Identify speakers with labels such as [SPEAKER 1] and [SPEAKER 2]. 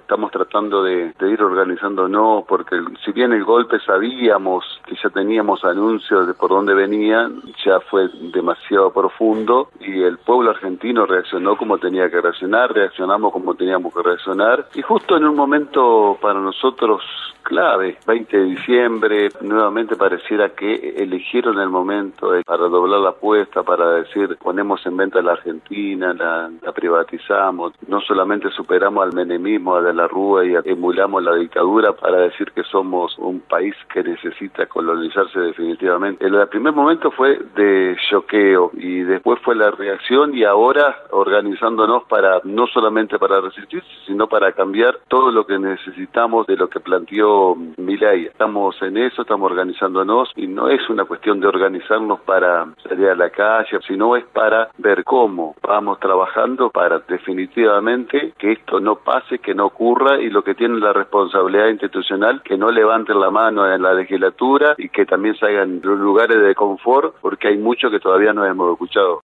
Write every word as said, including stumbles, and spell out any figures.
[SPEAKER 1] estamos tratando de, de ir organizándonos, porque el, si bien el golpe sabíamos que ya teníamos anuncios de por dónde venían, ya fue demasiado profundo y el pueblo argentino reaccionó como tenía que reaccionar, reaccionamos como teníamos que reaccionar, y justo en un momento para nosotros clave, veinte de diciembre, nuevamente pareciera que eligieron el momento para doblar la apuesta, para decir, ponemos en venta la Argentina, la, la privatizamos, no solamente superamos al menemismo, a De la Rúa y emulamos la dictadura para decir que somos un país que necesita colonizarse definitivamente. El primer momento fue de choqueo y después fue la reacción, y ahora organizándonos para, no solamente para resistirse, sino para cambiar todo lo que necesitamos de lo que planteó Milei. Estamos en eso, estamos organizándonos, y no es una cuestión de organizarnos para salir a la calle, sino es para ver cómo vamos trabajando para definitivamente que esto no pase, que no ocurra, y lo que tienen la responsabilidad institucional, que no levanten la mano en la legislatura y que también salgan de los lugares de confort, porque hay mucho que todavía no hemos escuchado.